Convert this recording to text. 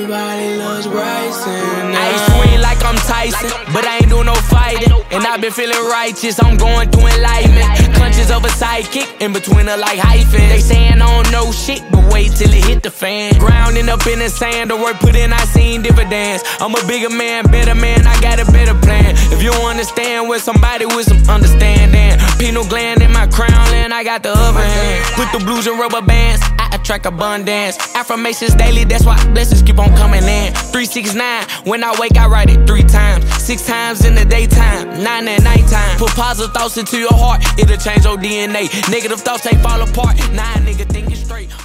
Everybody loves Bryson. I swing like I'm Tyson, but I ain't doing no fighting. And I been feeling righteous, I'm going through enlightenment. Clutches of a sidekick, in between her like hyphen. They saying I don't know shit, but wait till it hit the fan. Grounding up in the sand, the work put in, I seen dividends. I'm a bigger man, better man, I got a better plan. If you don't understand with somebody with some understanding, pineal gland in my crown, and I got the upper hand. Put the blues in rubber bands, I attract abundance. Affirmations daily, that's why blessings keep on coming in. 369, when I wake, I write it 3 times. 6 times in the daytime, 9 at nighttime. Put positive thoughts into your heart, it'll change your DNA. Negative thoughts, they fall apart. Nah, nigga, thinking straight.